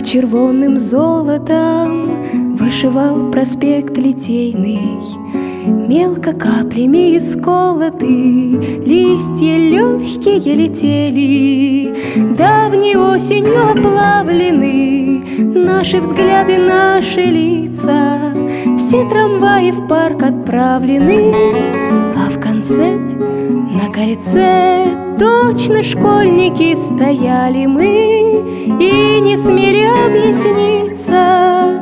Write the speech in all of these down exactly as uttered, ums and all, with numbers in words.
как червоным золотом вышивал проспект Литейный. Мелко каплями исколоты листья легкие летели, давней осенью оплавлены наши взгляды, наши лица. Все трамваи в парк отправлены, а в конце на кольце точно школьники стояли мы и не смели объясниться.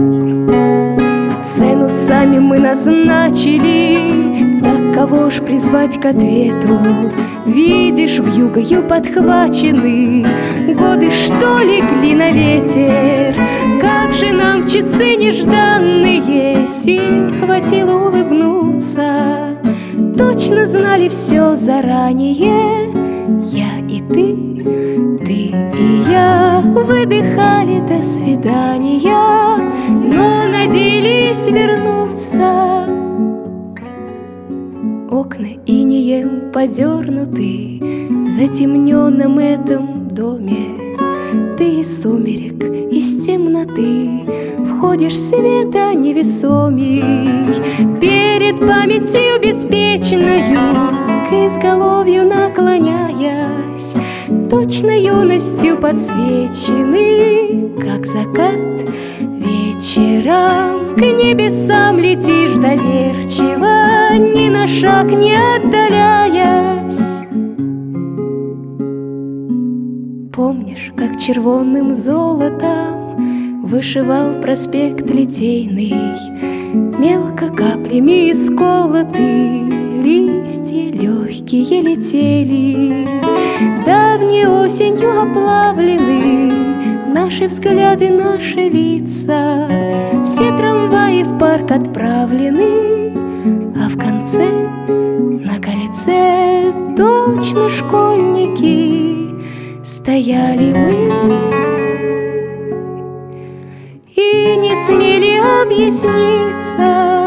Цену сами мы назначили, так кого ж призвать к ответу? Видишь, вьюгою подхвачены годы, что легли на ветер. Как же нам в часы нежданные сил хватило улыбнуться? Точно знали все заранее, я и ты, ты и я выдыхали до свидания, но надеялись вернуться. Окна инеем подернуты в затемненном этом доме. Ты из сумерек, из темноты входишь в света невесомей, перед памятью беспечною к изголовью наклоняясь, точно юностью подсвечены, как закат вечером. К небесам летишь доверчиво, ни на шаг не отдаляясь. Помнишь, как червоным золотом вышивал проспект Литейный? Мелко каплями исколоты листья легкие летели, давней осенью оплавлены наши взгляды, наши лица. Все трамваи в парк отправлены, а в конце на кольце точно школьники стояли мы и не смели объясниться.